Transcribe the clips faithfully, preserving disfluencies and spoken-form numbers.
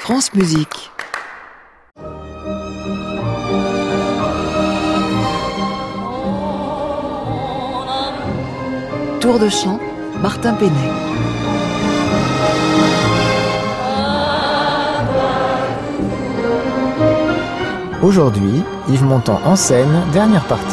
France Musique. Tour de chant, Martin Penet. Aujourd'hui, Yves Montand en scène, dernière partie.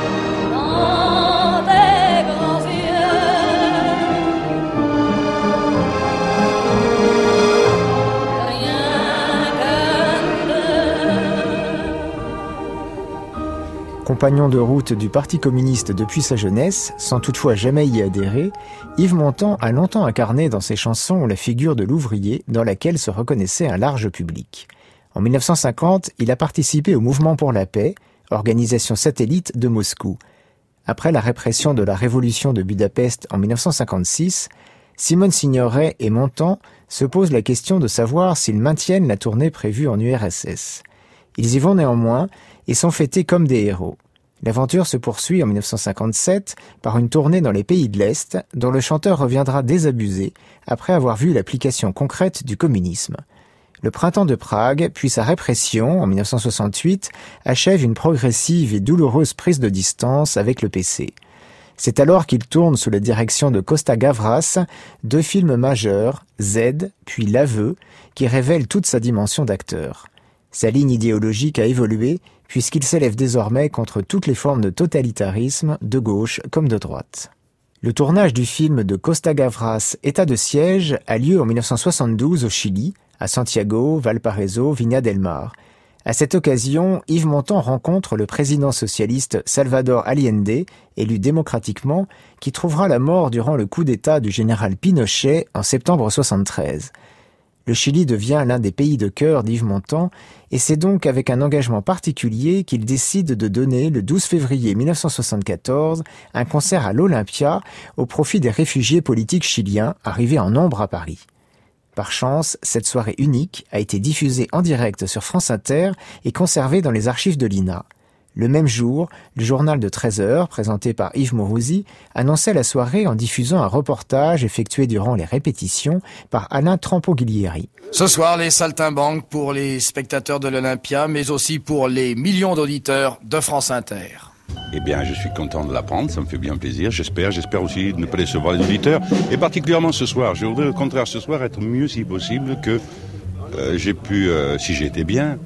Compagnon de route du Parti communiste depuis sa jeunesse, sans toutefois jamais y adhérer, Yves Montand a longtemps incarné dans ses chansons la figure de l'ouvrier dans laquelle se reconnaissait un large public. En dix-neuf cent cinquante, il a participé au Mouvement pour la paix, organisation satellite de Moscou. Après la répression de la révolution de Budapest en dix-neuf cent cinquante-six, Simone Signoret et Montand se posent la question de savoir s'ils maintiennent la tournée prévue en U R S S. Ils y vont néanmoins et sont fêtés comme des héros. L'aventure se poursuit en dix-neuf cent cinquante-sept par une tournée dans les pays de l'Est dont le chanteur reviendra désabusé après avoir vu l'application concrète du communisme. Le printemps de Prague, puis sa répression en dix-neuf cent soixante-huit, achève une progressive et douloureuse prise de distance avec le P C. C'est alors qu'il tourne sous la direction de Costa Gavras deux films majeurs, Z, puis L'Aveu, qui révèlent toute sa dimension d'acteur. Sa ligne idéologique a évolué, puisqu'il s'élève désormais contre toutes les formes de totalitarisme, de gauche comme de droite. Le tournage du film de Costa Gavras, État de siège, a lieu en dix-neuf cent soixante-douze au Chili, à Santiago, Valparaiso, Viña del Mar. À cette occasion, Yves Montand rencontre le président socialiste Salvador Allende, élu démocratiquement, qui trouvera la mort durant le coup d'État du général Pinochet en septembre soixante-treize. Le Chili devient l'un des pays de cœur d'Yves Montand, et c'est donc avec un engagement particulier qu'il décide de donner, le douze février dix-neuf cent soixante-quatorze, un concert à l'Olympia au profit des réfugiés politiques chiliens arrivés en nombre à Paris. Par chance, cette soirée unique a été diffusée en direct sur France Inter et conservée dans les archives de l'I N A. Le même jour, le journal de treize heures, présenté par Yves Mourouzi, annonçait la soirée en diffusant un reportage effectué durant les répétitions par Alain Trampo-Guilieri. Ce soir, les saltimbanques pour les spectateurs de l'Olympia, mais aussi pour les millions d'auditeurs de France Inter. Eh bien, je suis content de l'apprendre, ça me fait bien plaisir. J'espère, j'espère aussi ne pas décevoir les auditeurs. Et particulièrement ce soir. Je voudrais au contraire ce soir être mieux si possible que euh, j'ai pu, euh, si j'étais bien,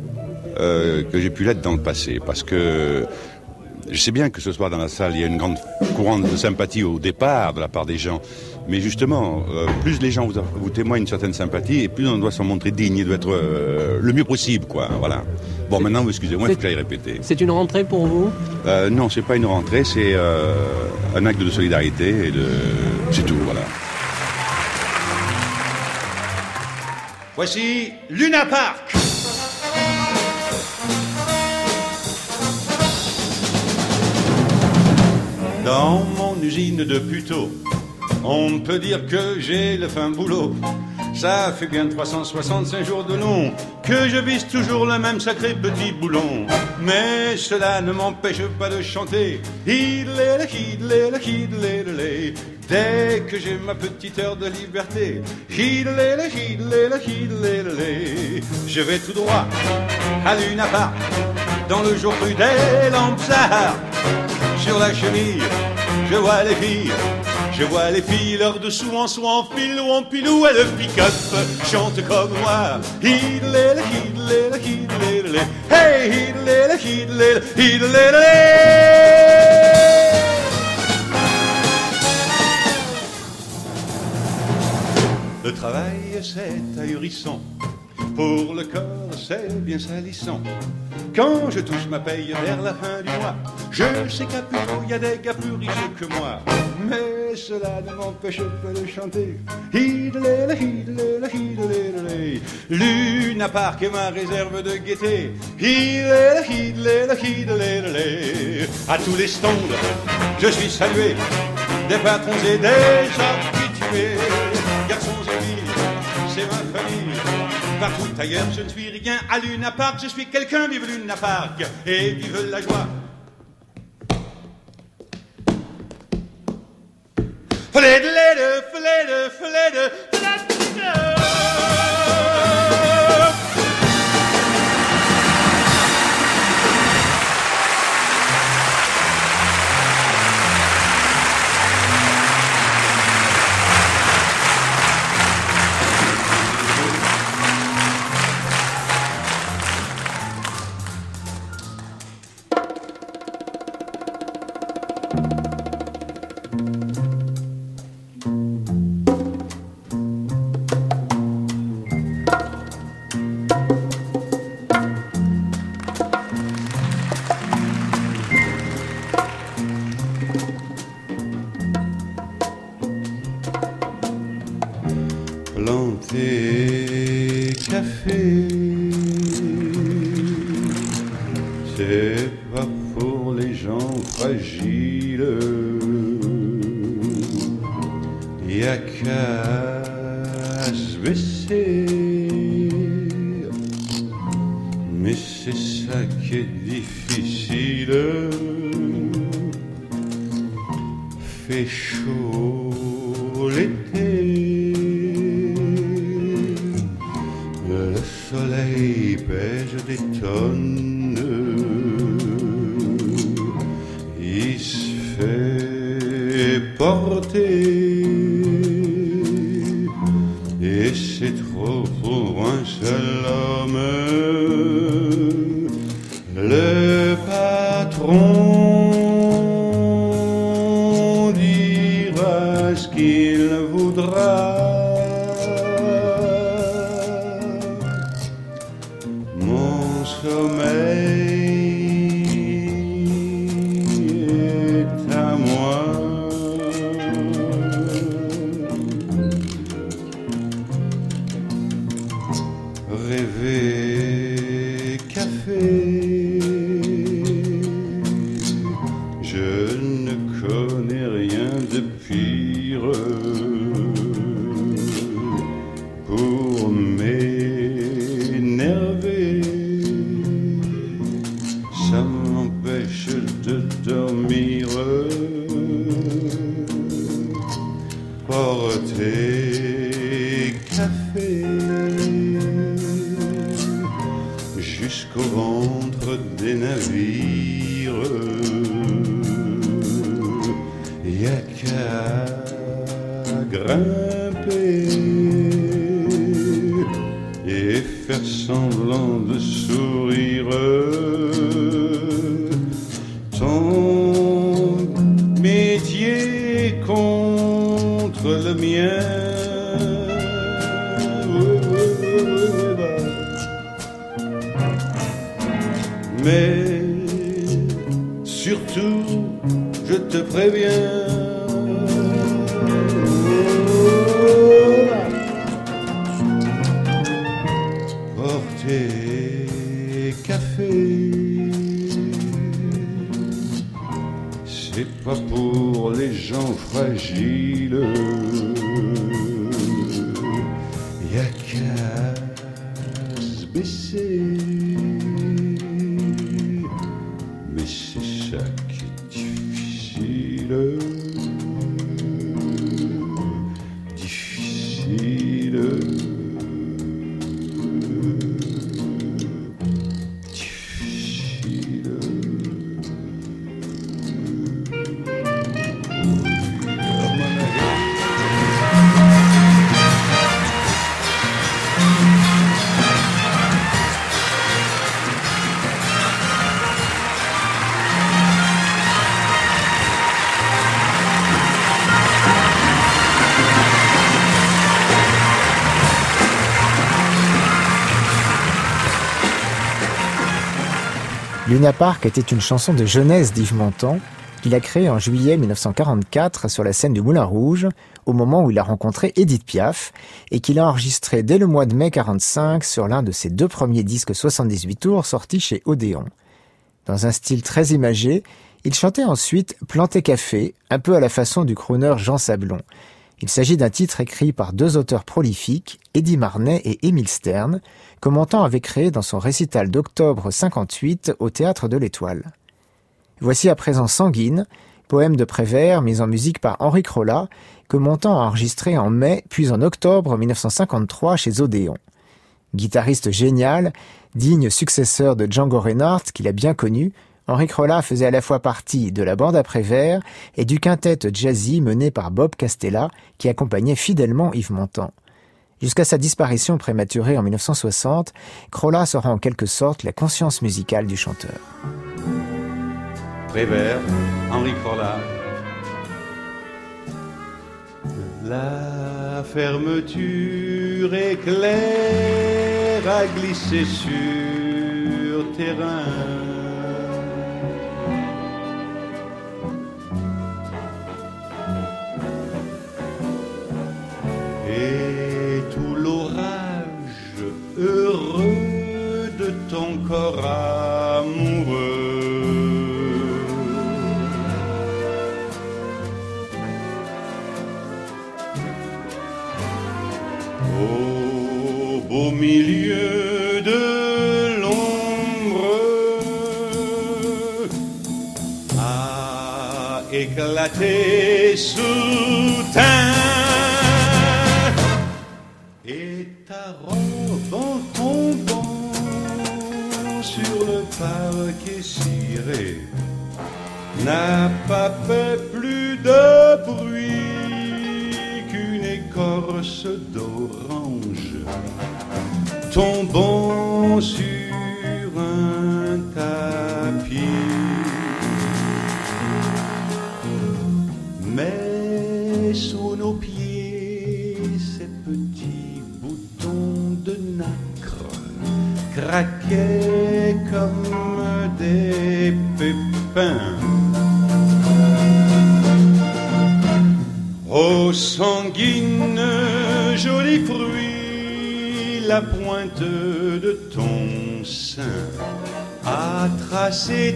euh, que j'ai pu l'être dans le passé. Parce que je sais bien que ce soir dans la salle, il y a une grande courante de sympathie au départ de la part des gens. Mais justement, euh, plus les gens vous, vous témoignent une certaine sympathie, et plus on doit s'en montrer digne et doit être euh, le mieux possible, quoi. Voilà. Bon, maintenant, excusez-moi, il faut que j'aille répéter. C'est une rentrée pour vous ? euh, Non, c'est pas une rentrée, c'est euh, un acte de solidarité et de... c'est tout, voilà. Voici Luna Park. Dans mon usine de puteaux, on peut dire que j'ai le fin boulot. Ça fait bien trois cent soixante-cinq jours de long que je vise toujours le même sacré petit boulon. Mais cela ne m'empêche pas de chanter Hidlele, hidlele, hidlele. Dès que j'ai ma petite heure de liberté, Hidlele, hidlele, hidlele. Je vais tout droit à Luna Park, dans le jour cru des lampes. Sur la chenille, je vois les filles. Je vois les filles, leurs dessous en soie, en fil ou en pilou, elles pick-up, chantent comme moi. Hidlele, hidlele, hidlele, hey, hidlele, hidlele, hidlele. Le travail, c'est ahurissant. Pour le corps, c'est bien salissant. Quand je touche ma paye vers la fin du mois, je sais qu'à Puteaux, il y a des gars plus riches que moi. Mais cela ne m'empêche pas de chanter. Hidlele, hidlele, hidlele. Luna Park est ma réserve de gaieté. Hidlele, hidlele, hidlele. À tous les stands, je suis salué. Des patrons et des habitués. Garçons et filles, c'est ma famille. Partout ailleurs, je ne suis rien à Luna Park. Je suis quelqu'un, vive Luna Park et vive la joie. Flede, flede, flede, flede. Rêver café, c'est pas pour les gens fragiles. Y'a qu'à se baisser, mais c'est ça qui est difficile. Fait chaud l'été, le soleil pèse des tonnes, il se fait porter, et c'est trop pour un seul homme. Le patron dira ce qu'il voudra. Mon sommeil est à moi. Rêver café, je ne connais rien de pire pour m'énerver. Ça m'empêche de dormir. Porter café jusqu'au ventre des navires, y'a qu'à grimper et faire semblant de sourire. Ton métier contre le mien, mais surtout, je te préviens, porter café, c'est pas pour les gens fragiles. Y'a qu'à se baisser, mais c'est ça qui est difficile, difficile, difficile. Luna Park était une chanson de jeunesse d'Yves Montand qu'il a créée en juillet mille neuf cent quarante-quatre sur la scène du Moulin Rouge, au moment où il a rencontré Édith Piaf, et qu'il a enregistré dès le mois de mai quarante-cinq sur l'un de ses deux premiers disques soixante-dix-huit tours sortis chez Odéon. Dans un style très imagé, il chantait ensuite « Planter café », un peu à la façon du crooner Jean Sablon. Il s'agit d'un titre écrit par deux auteurs prolifiques, Eddy Marnay et Émile Stern, que Montand avait créé dans son récital d'octobre cinquante-huit au Théâtre de l'Étoile. Voici à présent Sanguine, poème de Prévert mis en musique par Henri Crolla, que Montand a enregistré en mai puis en octobre mille neuf cent cinquante-trois chez Odéon. Guitariste génial, digne successeur de Django Reinhardt qu'il a bien connu, Henri Crolla faisait à la fois partie de la bande à Prévert et du quintet jazzy mené par Bob Castella qui accompagnait fidèlement Yves Montand. Jusqu'à sa disparition prématurée en mille neuf cent soixante, Crolla sera en quelque sorte la conscience musicale du chanteur. Prévert, Henri Crolla. La fermeture éclair a glissé sur terrain. Et tout l'orage au milieu de l'ombre, a éclaté soudain, et ta robe en tombant sur le parquet ciré n'a pas fait plus de bruit qu'une écorce d'orange tombant sur un tapis. Mais sous nos pieds, ces petits boutons de nacre craquaient comme des pépins. Ô sanguine, joli fruit, la pointe de ton sein a tracé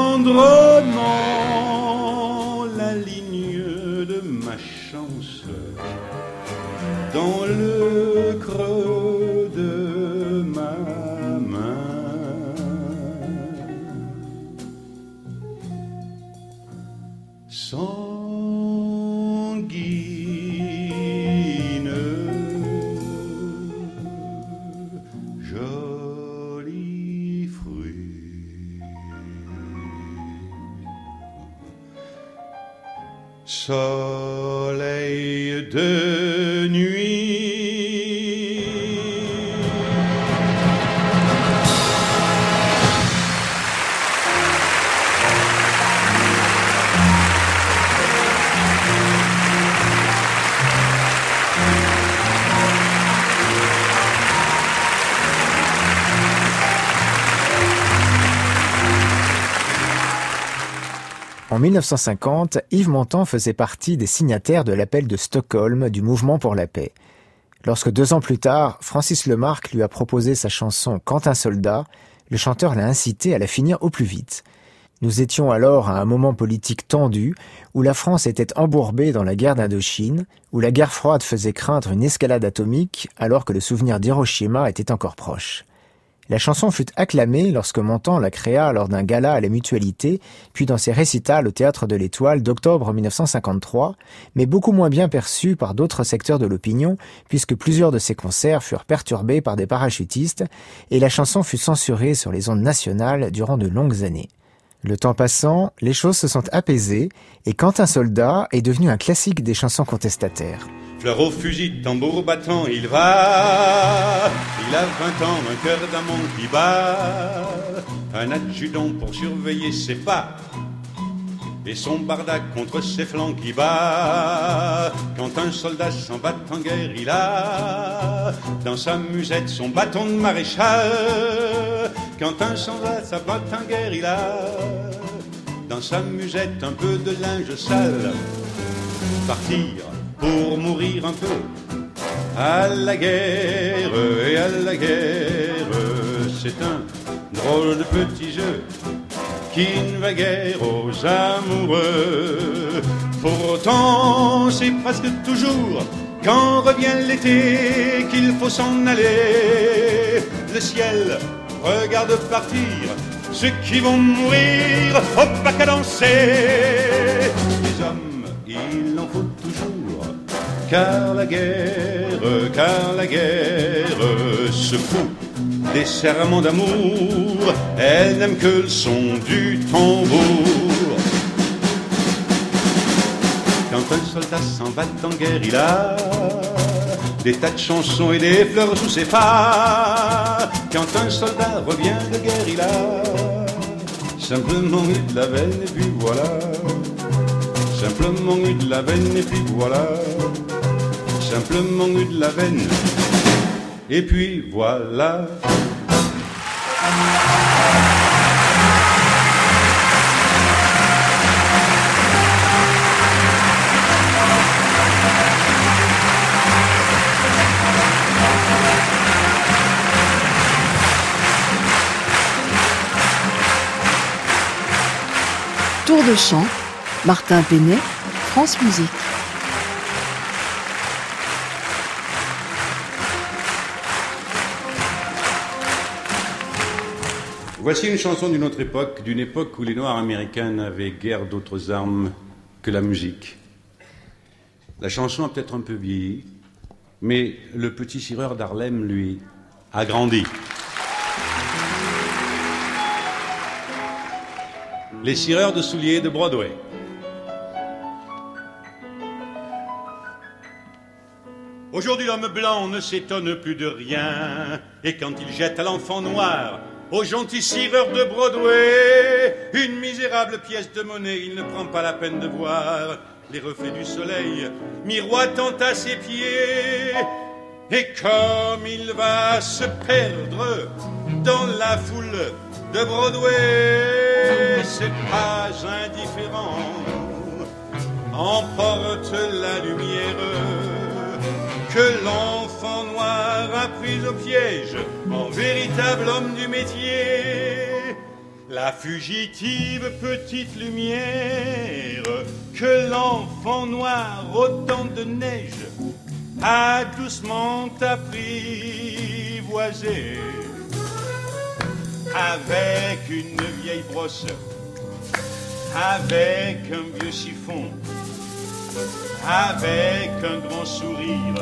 tendrement la ligne de ma chance dans le creux de ma main. Sanguine, joli fruit, soleil de nuit. En mille neuf cent cinquante, Yves Montand faisait partie des signataires de l'appel de Stockholm du Mouvement pour la paix. Lorsque deux ans plus tard, Francis Lemarque lui a proposé sa chanson « Quand un soldat », le chanteur l'a incité à la finir au plus vite. Nous étions alors à un moment politique tendu, où la France était embourbée dans la guerre d'Indochine, où la guerre froide faisait craindre une escalade atomique, alors que le souvenir d'Hiroshima était encore proche. La chanson fut acclamée lorsque Montand la créa lors d'un gala à la Mutualité, puis dans ses récitals au Théâtre de l'Étoile d'octobre mille neuf cent cinquante-trois, mais beaucoup moins bien perçue par d'autres secteurs de l'opinion, puisque plusieurs de ses concerts furent perturbés par des parachutistes, et la chanson fut censurée sur les ondes nationales durant de longues années. Le temps passant, les choses se sont apaisées, et Quand un soldat est devenu un classique des chansons contestataires. Fleur au fusil, tambour battant, il va. Il a vingt ans, un cœur d'amant qui bat. Un adjudant pour surveiller ses pas. Et son bardac contre ses flancs qui bat. Quand un soldat s'en bat en guerre, il a dans sa musette son bâton de maréchal. Quand un soldat s'en bat en guerre, il a dans sa musette un peu de linge sale. Partir pour mourir un peu à la guerre, et à la guerre, c'est un drôle de petit jeu qui ne va guère aux amoureux. Pourtant, c'est presque toujours quand revient l'été qu'il faut s'en aller. Le ciel regarde partir ceux qui vont mourir au bac à danser. Les hommes, il en faut toujours, car la guerre, car la guerre se fout des serments d'amour, elle n'aime que le son du tambour. Quand un soldat s'en va en guerre, il a des tas de chansons et des fleurs sous ses pas. Quand un soldat revient de guerre, il a simplement eu de la veine et puis voilà. Simplement eu de la veine et puis voilà. Simplement eu de la veine et puis voilà. Tour de chant, Martin Penet, France Musique. Voici une chanson d'une autre époque, d'une époque où les Noirs américains n'avaient guère d'autres armes que la musique. La chanson a peut-être un peu vieilli, mais le petit cireur d'Harlem, lui, a grandi. Les cireurs de souliers de Broadway. Aujourd'hui, l'homme blanc ne s'étonne plus de rien, et quand il jette à l'enfant noir, au gentil cireur de Broadway, une misérable pièce de monnaie, il ne prend pas la peine de voir les reflets du soleil miroitant à ses pieds. Et comme il va se perdre dans la foule de Broadway, c'est pas indifférent, emporte la lumière que l'enfant noir a pris au piège en véritable homme du métier. La fugitive petite lumière que l'enfant noir au temps de neige a doucement apprivoisé. Avec une vieille brosse, avec un vieux chiffon, avec un grand sourire,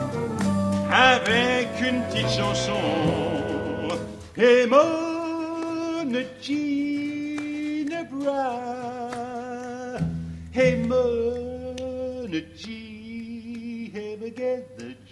avec une petite chanson. Et mon Ginebra, et mon Ginebra,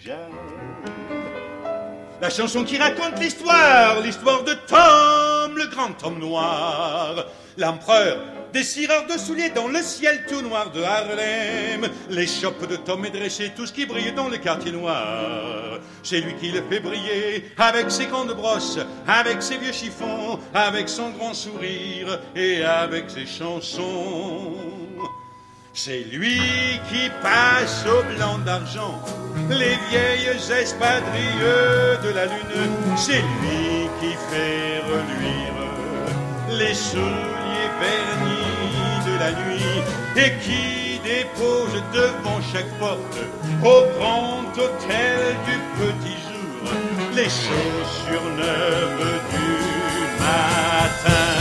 la chanson qui raconte l'histoire, l'histoire de Tom, le grand Tom noir, l'empereur des cireurs de souliers dans le ciel tout noir de Harlem. L'échoppe de Tom est dressée, tout ce qui brille dans le quartier noir. C'est lui qui le fait briller, avec ses grandes brosses, avec ses vieux chiffons, avec son grand sourire et avec ses chansons. C'est lui qui passe au blanc d'argent les vieilles espadrilles de la lune. C'est lui qui fait reluire les souliers vernis de la nuit et qui dépose devant chaque porte au grand hôtel du petit jour les chaussures neuves du matin.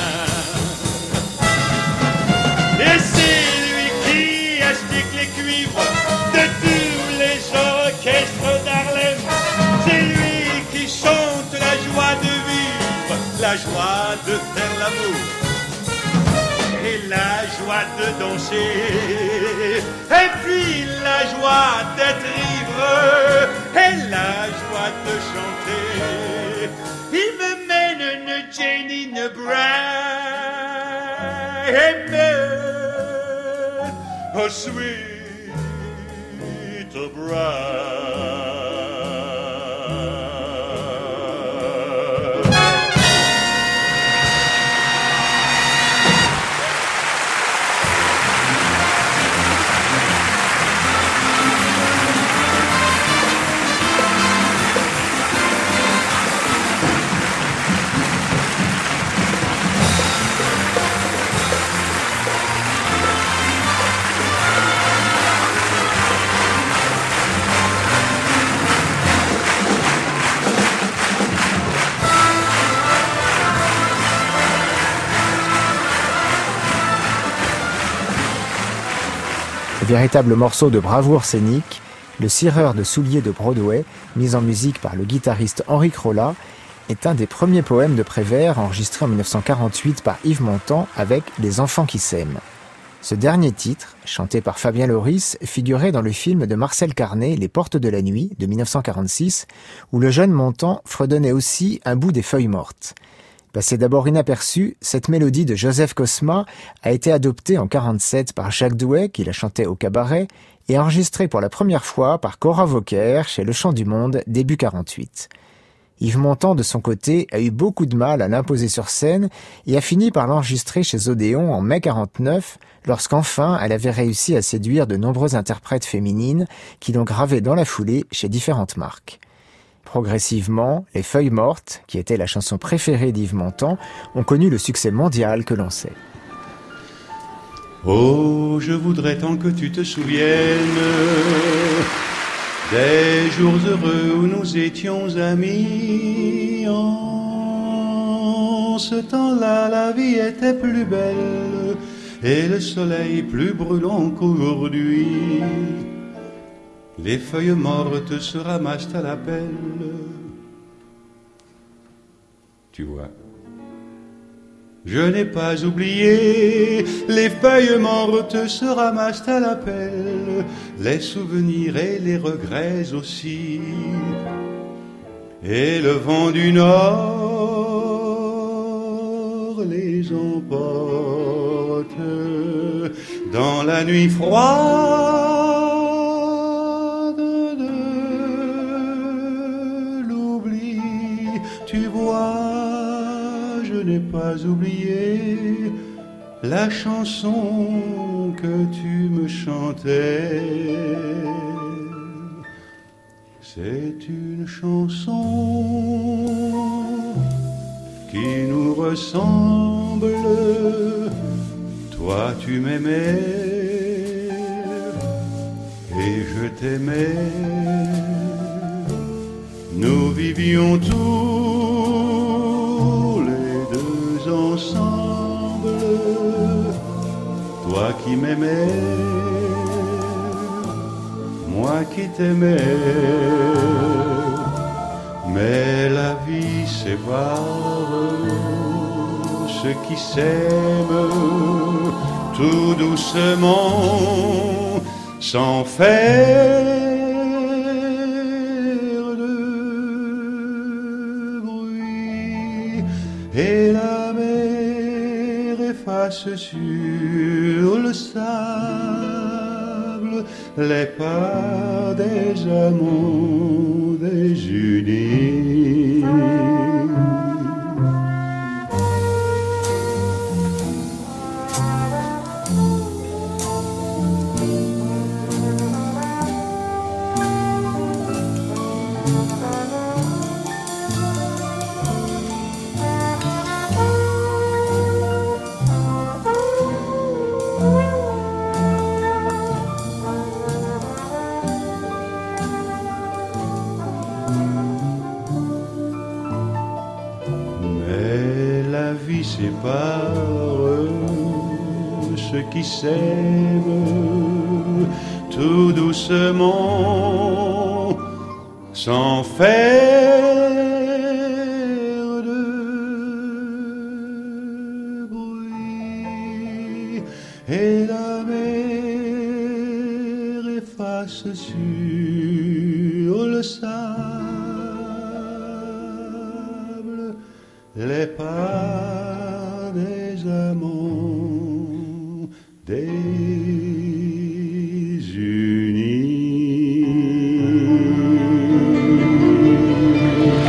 Et c'est lui qui astique les cuivres de tous les orchestres d'Harlem. C'est lui qui chante la joie de vivre, la joie de faire l'amour et la joie de danser, et puis la joie d'être ivre et la joie de chanter. Il me mène une Jenny Nebraska, et me oh sweet bride. Véritable morceau de bravoure scénique, Le cireur de souliers de Broadway, mis en musique par le guitariste Henri Crolla, est un des premiers poèmes de Prévert enregistré en dix-neuf cent quarante-huit par Yves Montand avec Les enfants qui s'aiment. Ce dernier titre, chanté par Fabien Loris, figurait dans le film de Marcel Carné, Les portes de la nuit, de dix-neuf cent quarante-six, où le jeune Montand fredonnait aussi un bout des feuilles mortes. Passée d'abord inaperçue, cette mélodie de Joseph Cosma a été adoptée en quarante-sept par Jacques Douai, qui la chantait au cabaret, et enregistrée pour la première fois par Cora Vauquer chez Le Chant du Monde, début quarante-huit. Yves Montand, de son côté, a eu beaucoup de mal à l'imposer sur scène et a fini par l'enregistrer chez Odéon en mai quarante-neuf, lorsqu'enfin elle avait réussi à séduire de nombreuses interprètes féminines qui l'ont gravé dans la foulée chez différentes marques. Progressivement, Les Feuilles mortes, qui était la chanson préférée d'Yves Montand, ont connu le succès mondial que l'on sait. Oh, je voudrais tant que tu te souviennes des jours heureux où nous étions amis ensemble. En ce temps-là, la vie était plus belle et le soleil plus brûlant qu'aujourd'hui. Les feuilles mortes se ramassent à la pelle. Tu vois, je n'ai pas oublié, les feuilles mortes se ramassent à la pelle, les souvenirs et les regrets aussi. Et le vent du nord les emporte dans la nuit froide de l'oubli. Tu vois, je n'ai pas oublié la chanson que tu me chantais. C'est une chanson qui nous ressemble. Toi tu m'aimais et je t'aimais. Nous vivions tous les deux ensemble. Toi qui m'aimais, moi qui t'aimais. Mais la vie sépare ceux qui s'aiment tout doucement, sans faire de bruit. Et la mer efface sur le sable les pas des amants désunis. Sépare ceux qui s'aiment tout doucement, sans faire de bruit. Et la mer efface sur le sable les pas des amants désunis.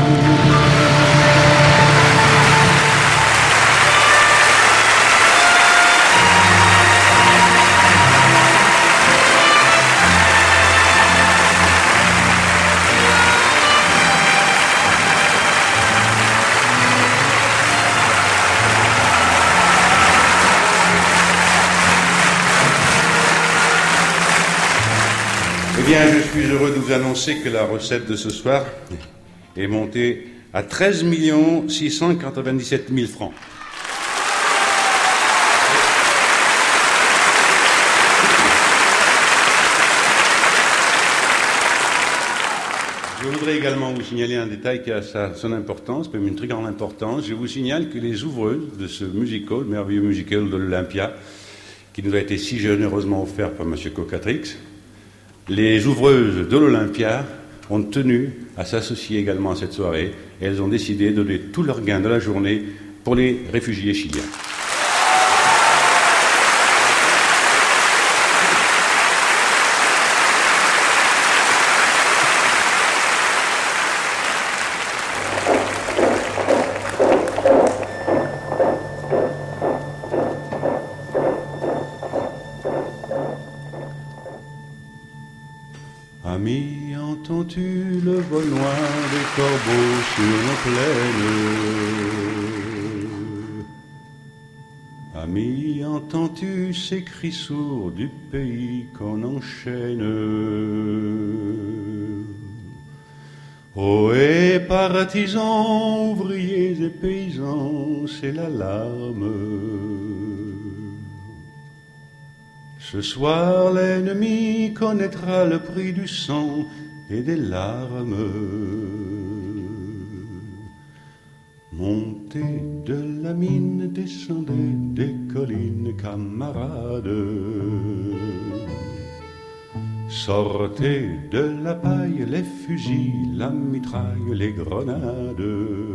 Eh bien, je suis heureux de vous annoncer que la recette de ce soir est montée à treize millions six cent quatre-vingt-dix-sept mille francs. Je voudrais également vous signaler un détail qui a sa, son importance, même une très grande importance. Je vous signale que les ouvreuses de ce musical, le merveilleux musical de l'Olympia, qui nous a été si généreusement offert par M. Cocatrix, les ouvreuses de l'Olympia ont tenu à s'associer également à cette soirée et elles ont décidé de donner tout leur gain de la journée pour les réfugiés chiliens. Ami, entends-tu le vol noir des corbeaux sur nos plaines? Ami, entends-tu ces cris sourds du pays qu'on enchaîne? Ohé, partisans, ouvriers et paysans, c'est l'alarme. Ce soir, l'ennemi connaîtra le prix du sang et des larmes. Montez de la mine, descendez des collines, camarades. Sortez de la paille les fusils, la mitraille, les grenades.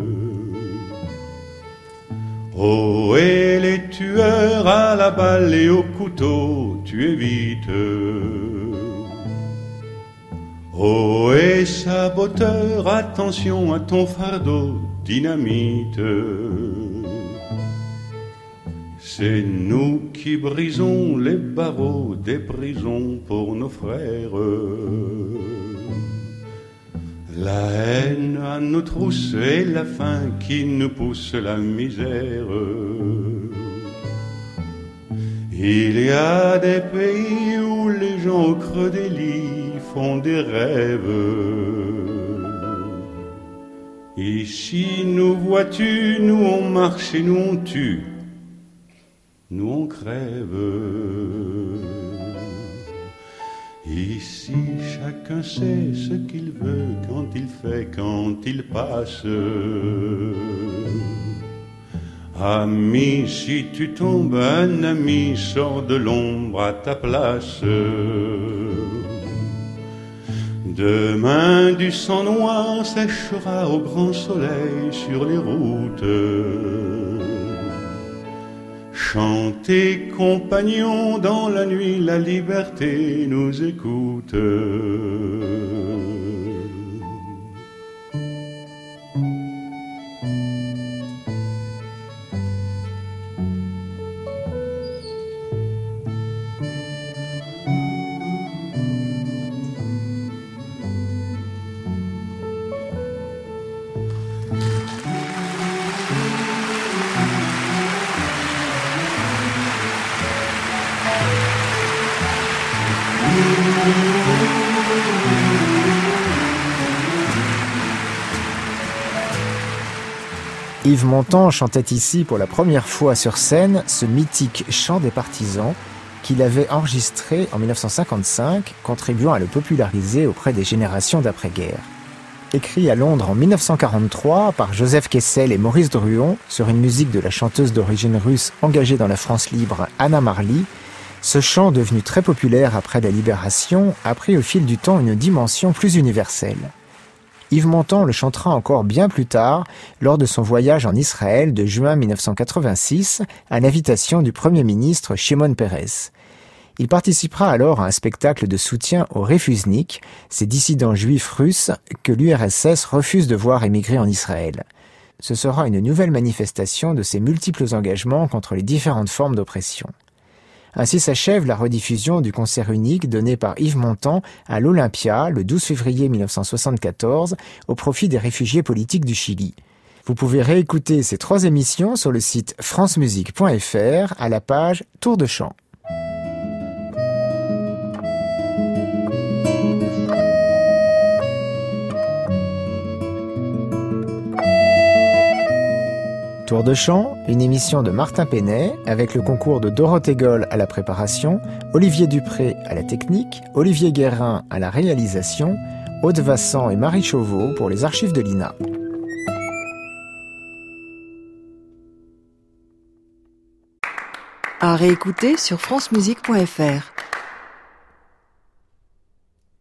Oh, et les tueurs à la balle et au couteau, tuez vite. Oh, et saboteur, attention à ton fardeau, dynamite. C'est nous qui brisons les barreaux des prisons pour nos frères. La haine à nos trousses et la faim qui nous pousse la misère. Il y a des pays où les gens au creux des lits font des rêves. Ici, nous vois-tu, nous on marche et nous on tue. Nous on crève. Ici chacun sait ce qu'il veut, quand il fait, quand il passe. Ami, si tu tombes, un ami sort de l'ombre à ta place. Demain du sang noir séchera au grand soleil sur les routes. Chantez, compagnons, dans la nuit, la liberté nous écoute. Yves Montand chantait ici pour la première fois sur scène ce mythique chant des partisans qu'il avait enregistré en dix-neuf cent cinquante-cinq, contribuant à le populariser auprès des générations d'après-guerre. Écrit à Londres en dix-neuf cent quarante-trois par Joseph Kessel et Maurice Druon sur une musique de la chanteuse d'origine russe engagée dans la France libre Anna Marly, ce chant, devenu très populaire après la Libération, a pris au fil du temps une dimension plus universelle. Yves Montand le chantera encore bien plus tard, lors de son voyage en Israël de juin dix-neuf cent quatre-vingt-six, à l'invitation du Premier ministre Shimon Peres. Il participera alors à un spectacle de soutien aux Refusniks, ces dissidents juifs russes que l'U R S S refuse de voir émigrer en Israël. Ce sera une nouvelle manifestation de ses multiples engagements contre les différentes formes d'oppression. Ainsi s'achève la rediffusion du concert unique donné par Yves Montand à l'Olympia le douze février dix-neuf cent soixante-quatorze au profit des réfugiés politiques du Chili. Vous pouvez réécouter ces trois émissions sur le site france musique point f r à la page Tour de chant. Tour de chant, une émission de Martin Penet avec le concours de Dorothée Goll à la préparation, Olivier Dupré à la technique, Olivier Guérin à la réalisation, Aude Vassan et Marie Chauveau pour les archives de l'I N A. À réécouter sur france musique point f r.